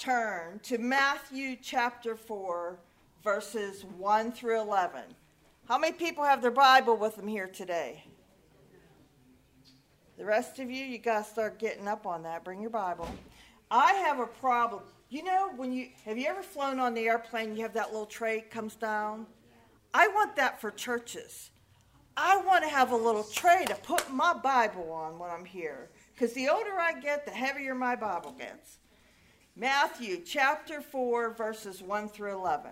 turn to Matthew chapter 4, verses 1 through 11. How many people have their Bible with them here today? The rest of you, you got to start getting up on that. Bring your Bible. I have a problem. You know, have you ever flown on the airplane, you have that little tray comes down? I want that for churches. I want to have a little tray to put my Bible on when I'm here. Because the older I get, the heavier my Bible gets. Matthew chapter 4, verses 1 through 11.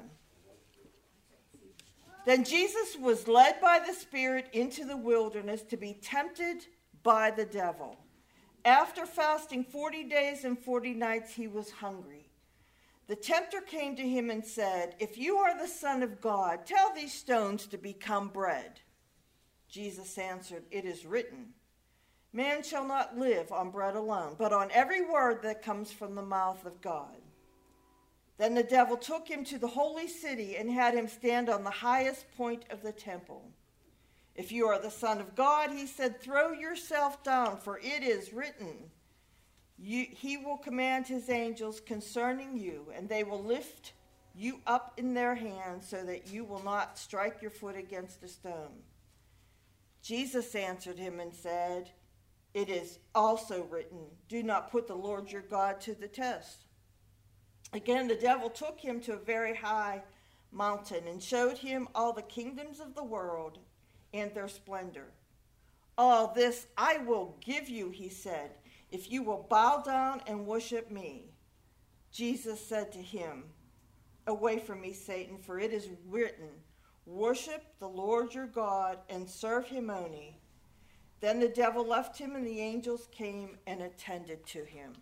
Then Jesus was led by the Spirit into the wilderness to be tempted by the devil. After fasting 40 days and 40 nights, he was hungry. The tempter came to him and said, "If you are the Son of God, tell these stones to become bread." Jesus answered, "It is written, man shall not live on bread alone, but on every word that comes from the mouth of God." Then the devil took him to the holy city and had him stand on the highest point of the temple. "If you are the Son of God," he said, "throw yourself down, for it is written, he will command his angels concerning you, and they will lift you up in their hands so that you will not strike your foot against a stone." Jesus answered him and said, "It is also written, do not put the Lord your God to the test." Again, the devil took him to a very high mountain and showed him all the kingdoms of the world and their splendor. "All this I will give you," he said, "if you will bow down and worship me." Jesus said to him, "Away from me, Satan, for it is written, worship the Lord your God and serve him only." Then the devil left him, and the angels came and attended to him.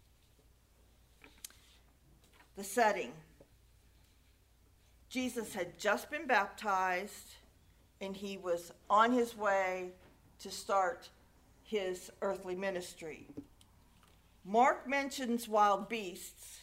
The setting. Jesus had just been baptized, and he was on his way to start his earthly ministry. Mark mentions wild beasts.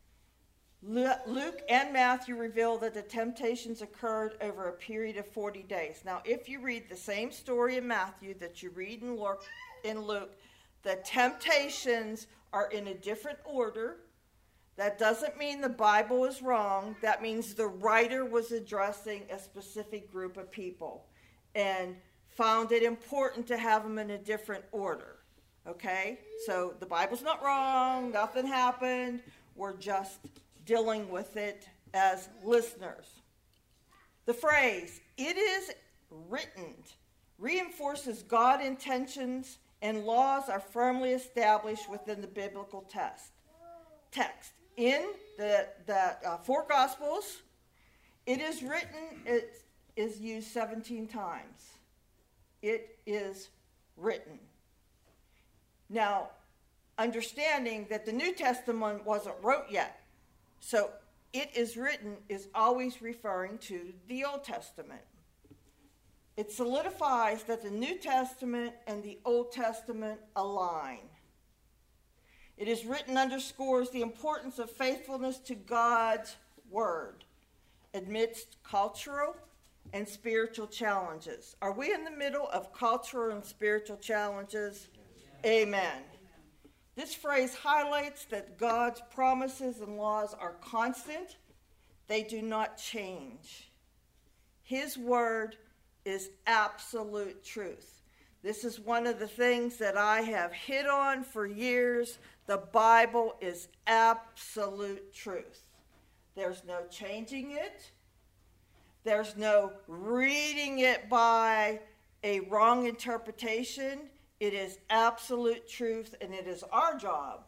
Luke and Matthew reveal that the temptations occurred over a period of 40 days. Now, if you read the same story in Matthew that you read in Luke, the temptations are in a different order. That doesn't mean the Bible is wrong. That means the writer was addressing a specific group of people and found it important to have them in a different order. Okay? So the Bible's not wrong. Nothing happened. We're just dealing with it as listeners. The phrase, "it is written," reinforces God's intentions, and laws are firmly established within the biblical text. In the four Gospels, "it is written" it is used 17 times. It is written. Now, understanding that the New Testament wasn't wrote yet, so "it is written" is always referring to the Old Testament. It solidifies that the New Testament and the Old Testament align. "It is written" underscores the importance of faithfulness to God's word amidst cultural and spiritual challenges. Are we in the middle of cultural and spiritual challenges? Amen. This phrase highlights that God's promises and laws are constant. They do not change. His word is absolute truth. This is one of the things that I have hit on for years. The Bible is absolute truth. There's no changing it. There's no reading it by a wrong interpretation. It is absolute truth, and it is our job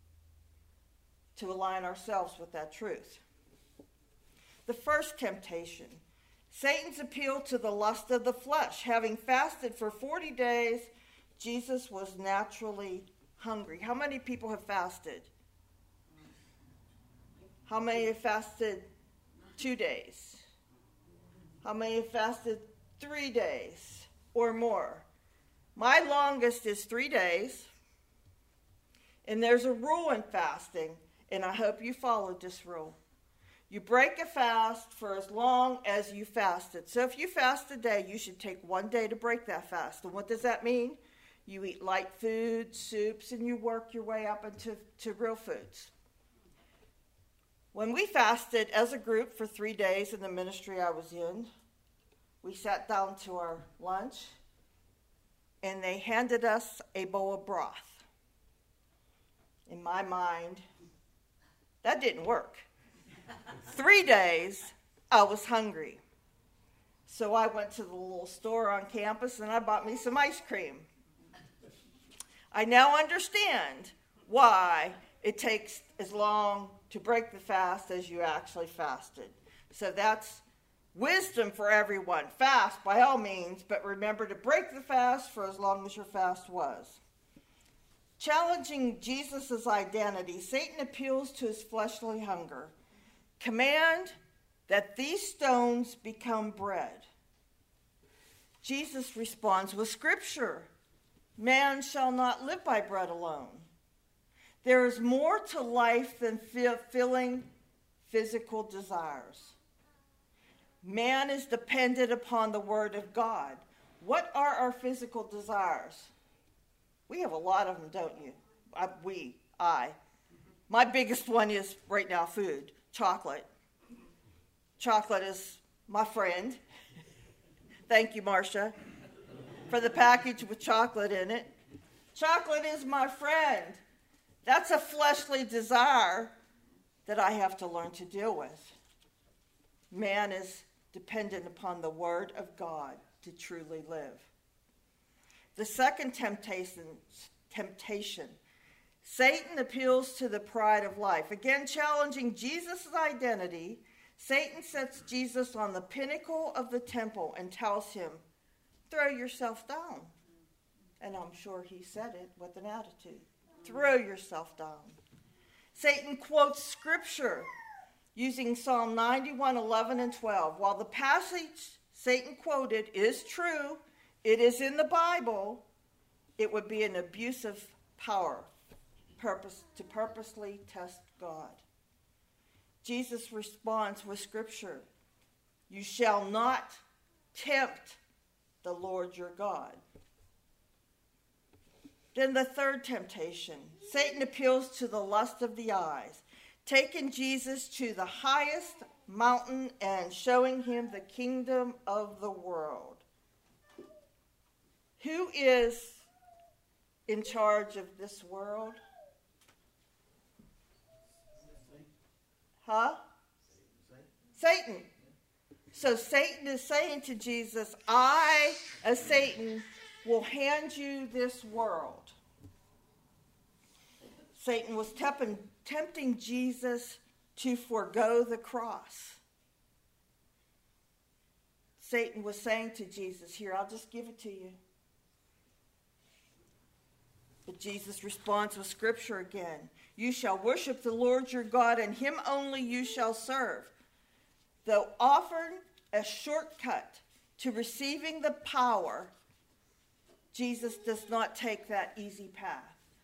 to align ourselves with that truth. The first temptation, Satan's appeal to the lust of the flesh. Having fasted for 40 days, Jesus was naturally hungry. How many people have fasted? How many have fasted 2 days? How many have fasted 3 days or more? My longest is 3 days. And there's a rule in fasting, and I hope you followed this rule. You break a fast for as long as you fasted. So if you fast a day, you should take 1 day to break that fast. And what does that mean? You eat light food, soups, and you work your way up into real foods. When we fasted as a group for 3 days in the ministry I was in, we sat down to our lunch, and they handed us a bowl of broth. In my mind, that didn't work. 3 days, I was hungry. So I went to the little store on campus and I bought me some ice cream. I now understand why it takes as long to break the fast as you actually fasted. So that's wisdom for everyone. Fast by all means, but remember to break the fast for as long as your fast was. Challenging Jesus' identity, Satan appeals to his fleshly hunger. Command that these stones become bread. Jesus responds with Scripture. Man shall not live by bread alone. There is more to life than filling physical desires. Man is dependent upon the Word of God. What are our physical desires? We have a lot of them, don't you? I. My biggest one is right now food, chocolate. Chocolate is my friend. Thank you, Marcia, for the package with chocolate in it. Chocolate is my friend. That's a fleshly desire that I have to learn to deal with. Man is dependent upon the Word of God to truly live. The second temptation, Satan appeals to the pride of life. Again, challenging Jesus' identity, Satan sets Jesus on the pinnacle of the temple and tells him, throw yourself down. And I'm sure he said it with an attitude. Throw yourself down. Satan quotes Scripture using Psalm 91, 11, and 12. While the passage Satan quoted is true, it is in the Bible, it would be an abuse of power to purposely test God. Jesus responds with Scripture. You shall not tempt the Lord your God. Then the third temptation. Satan appeals to the lust of the eyes, taking Jesus to the highest mountain and showing him the kingdom of the world. Who is in charge of this world? Huh? Satan. So Satan is saying to Jesus, I, as Satan, will hand you this world. Satan was tempting Jesus to forego the cross. Satan was saying to Jesus, here, I'll just give it to you. But Jesus responds with Scripture again. You shall worship the Lord your God, and him only you shall serve. Though offered a shortcut to receiving the power, Jesus does not take that easy path.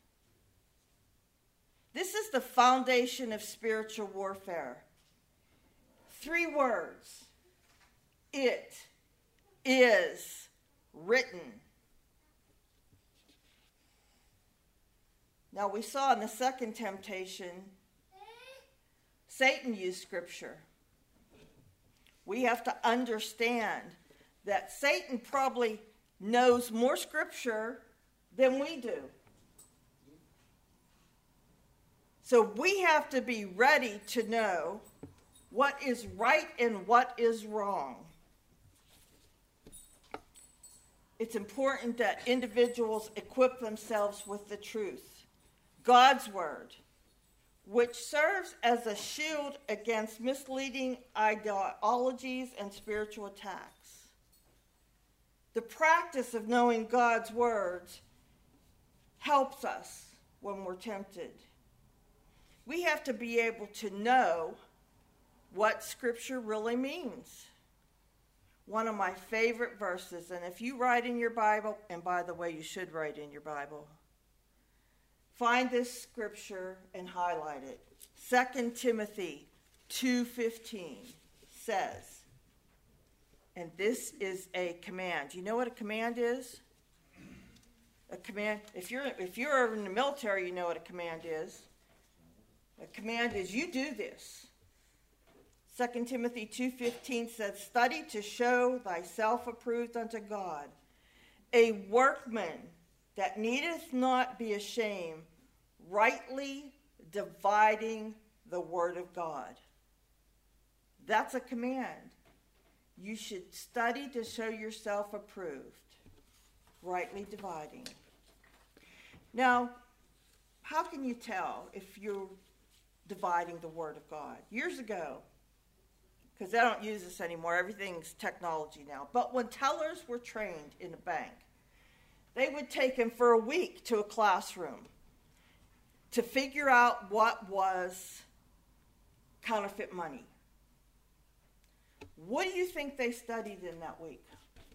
This is the foundation of spiritual warfare. 3 words. It is written. Now we saw in the second temptation, Satan used Scripture. We have to understand that Satan probably knows more Scripture than we do. So we have to be ready to know what is right and what is wrong. It's important that individuals equip themselves with the truth, God's Word, which serves as a shield against misleading ideologies and spiritual attacks. The practice of knowing God's words helps us when we're tempted. We have to be able to know what Scripture really means. One of my favorite verses, and if you write in your Bible, and by the way, you should write in your Bible, find this Scripture and highlight it. 2 Timothy 2:15 says, and this is a command. You know what a command is? A command, if you're in the military, you know what a command is. A command is you do this. 2 Timothy 2:15 says, "Study to show thyself approved unto God, a workman that needeth not be ashamed, rightly dividing the word of God." That's a command. You should study to show yourself approved, rightly dividing. Now, how can you tell if you're dividing the word of God? Years ago, because they don't use this anymore, everything's technology now, but when tellers were trained in a bank, they would take them for a week to a classroom to figure out what was counterfeit money. What do you think they studied in that week?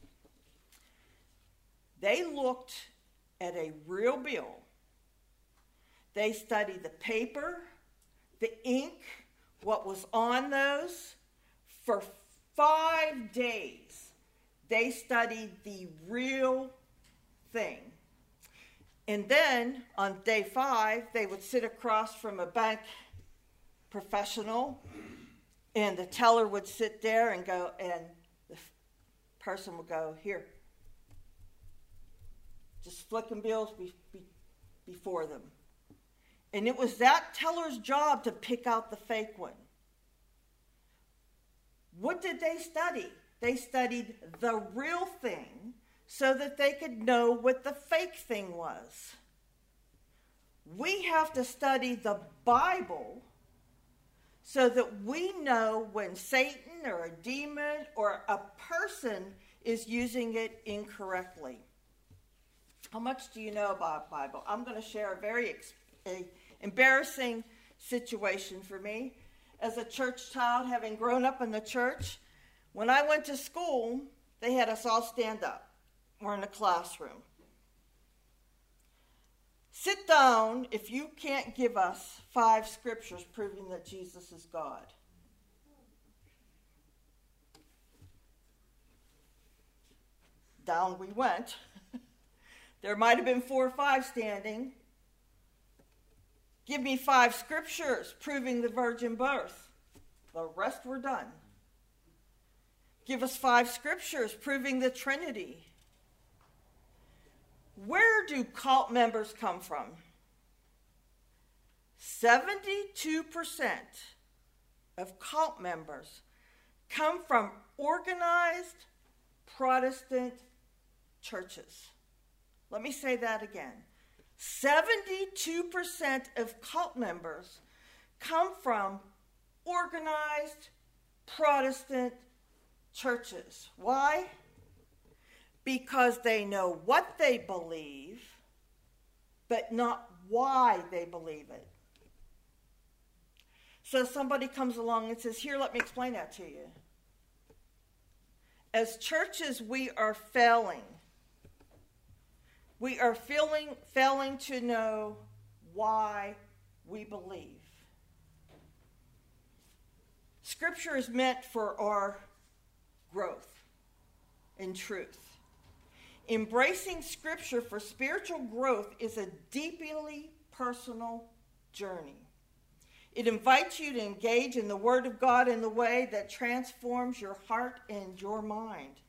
They looked at a real bill. They studied the paper, the ink, what was on those. For 5 days, they studied the real thing. And then on day 5, they would sit across from a bank professional, and the teller would sit there and go, and the person would go, "Here." Just flicking bills before them. And it was that teller's job to pick out the fake one. What did they study? They studied the real thing so that they could know what the fake thing was. We have to study the Bible so that we know when Satan or a demon or a person is using it incorrectly. How much do you know about the Bible? I'm going to share a very embarrassing situation for me. As a church child, having grown up in the church, when I went to school, they had us all stand up. We're in a classroom. Sit down if you can't give us 5 scriptures proving that Jesus is God. Down we went. There might have been 4 or 5 standing. Give me 5 scriptures proving the virgin birth. The rest were done. Give us 5 scriptures proving the Trinity. Where do cult members come from? 72% of cult members come from organized Protestant churches. Let me say that again. 72% of cult members come from organized Protestant churches. Why? Because they know what they believe, but not why they believe it. So somebody comes along and says, "Here, let me explain that to you." As churches, we are failing. We are failing to know why we believe. Scripture is meant for our growth in truth. Embracing Scripture for spiritual growth is a deeply personal journey. It invites you to engage in the Word of God in the way that transforms your heart and your mind.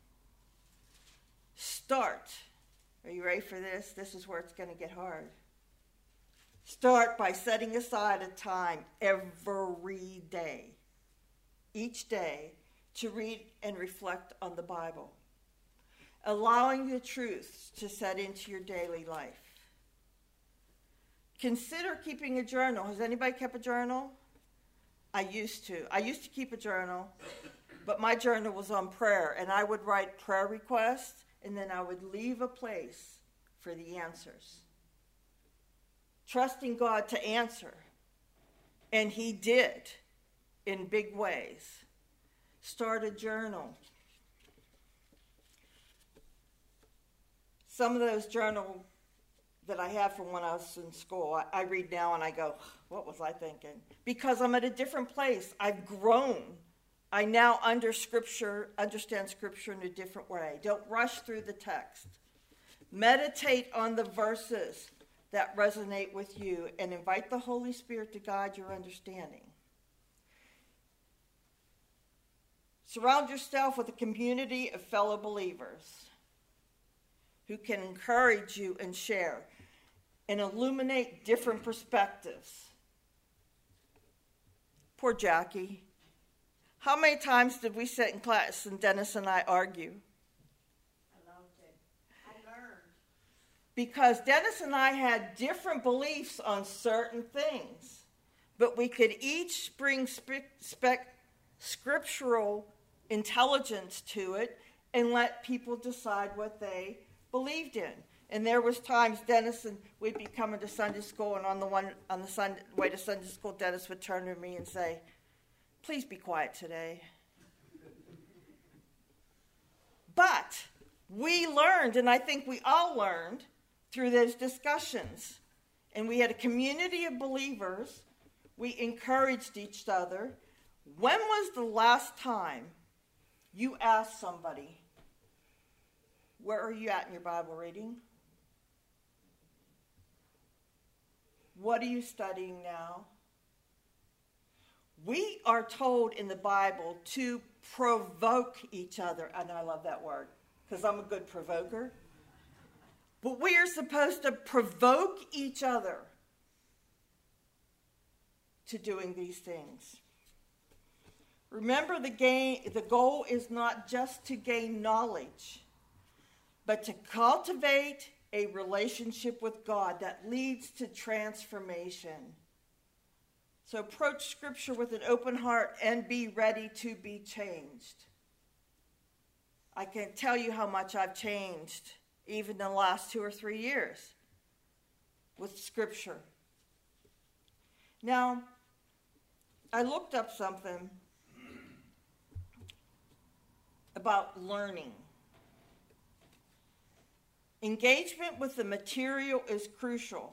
Start. Are you ready for this? This is where it's going to get hard. Start by setting aside a time every day, each day, to read and reflect on the Bible, allowing the truths to set into your daily life. Consider keeping a journal. Has anybody kept a journal? I used to. I used to keep a journal, but my journal was on prayer, and I would write prayer requests, and then I would leave a place for the answers. Trusting God to answer. And He did in big ways. Start a journal. Some of those journals that I have from when I was in school, I read now and I go, what was I thinking? Because I'm at a different place. I've grown. I now understand Scripture in a different way. Don't rush through the text. Meditate on the verses that resonate with you and invite the Holy Spirit to guide your understanding. Surround yourself with a community of fellow believers who can encourage you and share and illuminate different perspectives. Poor Jackie. How many times did we sit in class and Dennis and I argue? I loved it. I learned. Because Dennis and I had different beliefs on certain things, but we could each bring scriptural intelligence to it and let people decide what they believed in. And there was times Dennis and we'd be coming to Sunday school, and on the way to Sunday school, Dennis would turn to me and say, "Please be quiet today." But we learned, and I think we all learned through those discussions. And we had a community of believers. We encouraged each other. When was the last time you asked somebody, "Where are you at in your Bible reading? What are you studying now?" We are told in the Bible to provoke each other. And I love that word because I'm a good provoker. But we are supposed to provoke each other to doing these things. Remember, the goal is not just to gain knowledge, but to cultivate a relationship with God that leads to transformation. So approach Scripture with an open heart and be ready to be changed. I can't tell you how much I've changed, even in the last 2 or 3 years, with Scripture. Now, I looked up something about learning. Engagement with the material is crucial.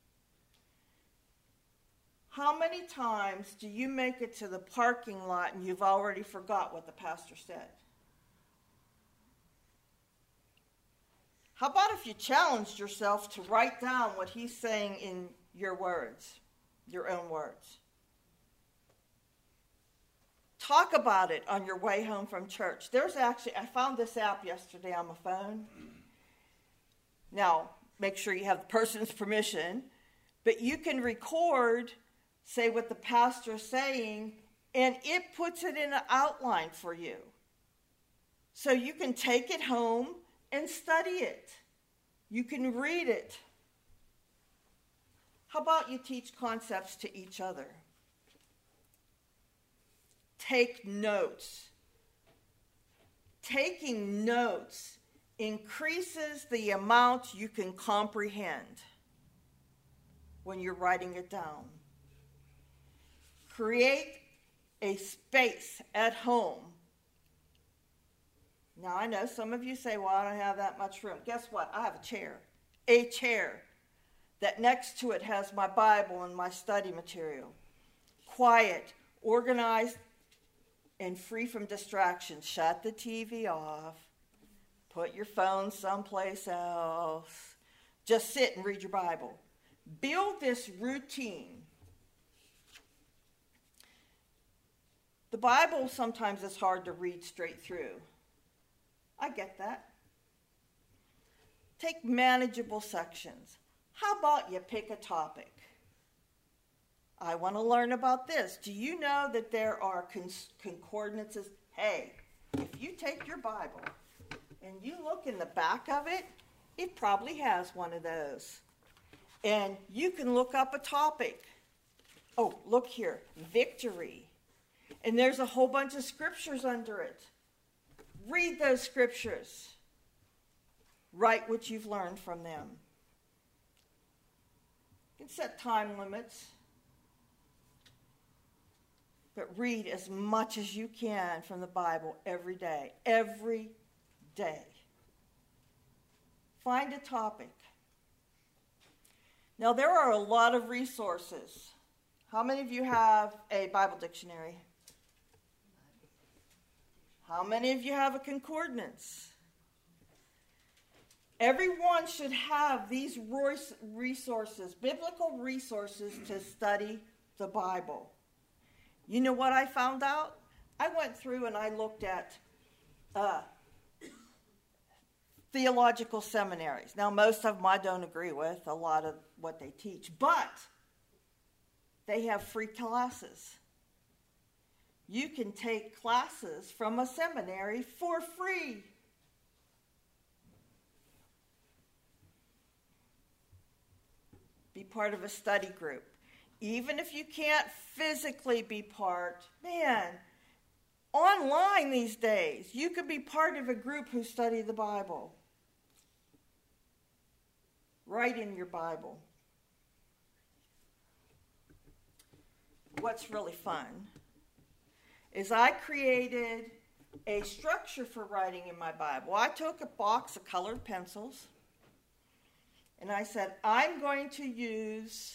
How many times do you make it to the parking lot and you've already forgot what the pastor said? How about if you challenged yourself to write down what he's saying in your words, your own words? Talk about it on your way home from church. I found this app yesterday on my phone. Now, make sure you have the person's permission, but you can record, say what the pastor is saying, and it puts it in an outline for you. So you can take it home and study it. You can read it. How about you teach concepts to each other? Take notes. Taking notes increases the amount you can comprehend when you're writing it down. Create a space at home. Now, I know some of you say, "Well, I don't have that much room." Guess what? I have a chair that next to it has my Bible and my study material. Quiet, organized, and free from distractions. Shut the TV off. Put your phone someplace else. Just sit and read your Bible. Build this routine. The Bible sometimes is hard to read straight through. I get that. Take manageable sections. How about you pick a topic? I want to learn about this. Do you know that there are concordances? Hey, if you take your Bible and you look in the back of it, it probably has one of those. And you can look up a topic. Oh, look here, victory. And there's a whole bunch of scriptures under it. Read those scriptures. Write what you've learned from them. You can set time limits. But read as much as you can from the Bible every day. Every day. Find a topic. Now, there are a lot of resources. How many of you have a Bible dictionary? How many of you have a concordance? Everyone should have these resources, biblical resources to study the Bible. You know what I found out? I went through and I looked at theological seminaries. Now, most of them I don't agree with, a lot of what they teach, but they have free classes. You can take classes from a seminary for free. Be part of a study group. Even if you can't physically be part, man, online these days, you could be part of a group who study the Bible. Write in your Bible. What's really fun is I created a structure for writing in my Bible. I took a box of colored pencils and I said, I'm going to use,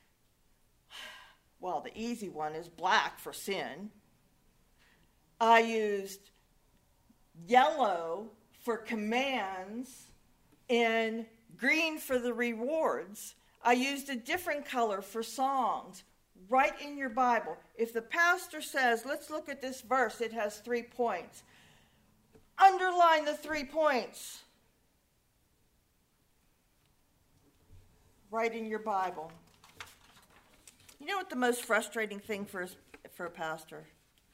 well, the easy one is black for sin. I used yellow for commands and green for the rewards. I used a different color for songs. Write in your Bible. If the pastor says, let's look at this verse, it has 3 points. Underline the 3 points. Write in your Bible. You know what the most frustrating thing for a pastor?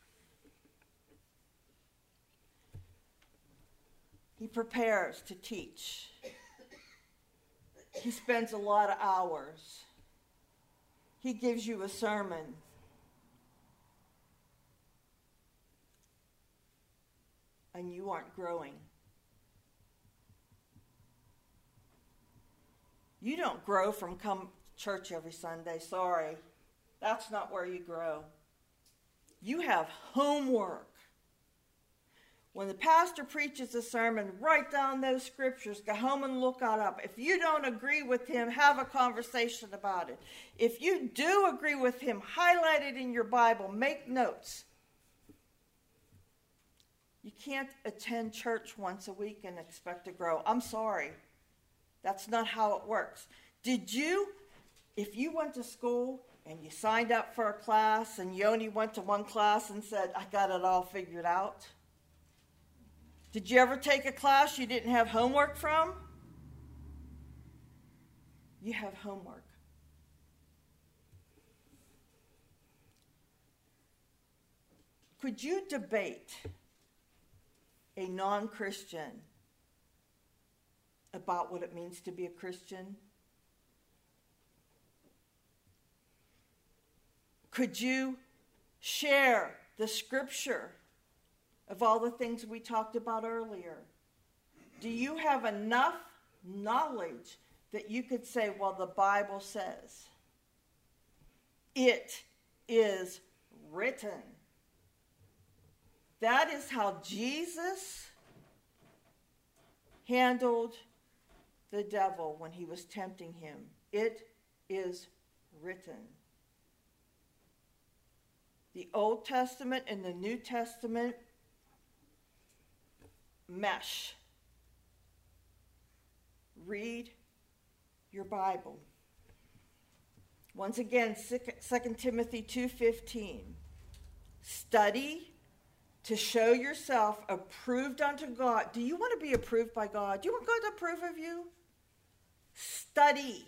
He prepares to teach. He spends a lot of hours. He gives you a sermon. And you aren't growing. You don't grow from come to church every Sunday. Sorry. That's not where you grow. You have homework. When the pastor preaches a sermon, write down those scriptures. Go home and look it up. If you don't agree with him, have a conversation about it. If you do agree with him, highlight it in your Bible. Make notes. You can't attend church once a week and expect to grow. I'm sorry. That's not how it works. Did you, if you went to school and you signed up for a class and you only went to one class and said, I got it all figured out? Did you ever take a class you didn't have homework from? You have homework. Could you debate a non-Christian about what it means to be a Christian? Could you share the scripture of all the things we talked about earlier? Do you have enough knowledge that you could say, well, the Bible says? It is written. That is how Jesus handled the devil when he was tempting him. It is written. The Old Testament and the New Testament mesh. Read your Bible. Once again, 2 Timothy 2:15. Study to show yourself approved unto God. Do you want to be approved by God? Do you want God to approve of you? Study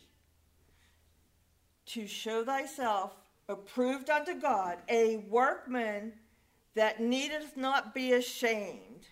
to show thyself approved unto God, a workman that needeth not be ashamed,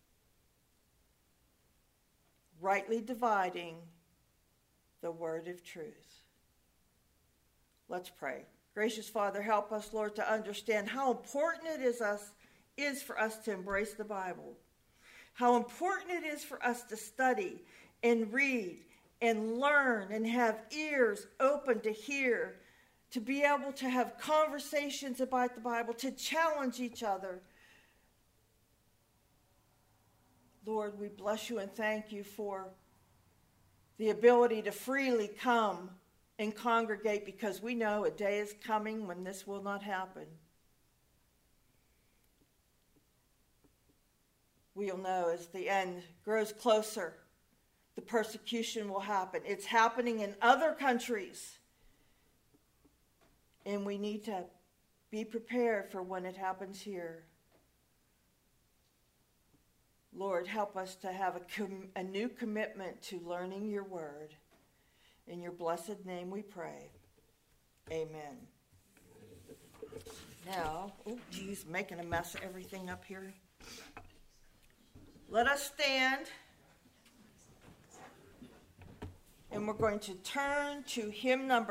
rightly dividing the word of truth. Let's pray. Gracious Father, help us, Lord, to understand how important it is for us to embrace the Bible. How important it is for us to study and read and learn and have ears open to hear, to be able to have conversations about the Bible, to challenge each other. Lord, we bless you and thank you for the ability to freely come and congregate, because we know a day is coming when this will not happen. We'll know as the end grows closer, the persecution will happen. It's happening in other countries. And we need to be prepared for when it happens here. Lord, help us to have a new commitment to learning your word. In your blessed name we pray. Amen. Now, oh geez, making a mess of everything up here. Let us stand. And we're going to turn to hymn number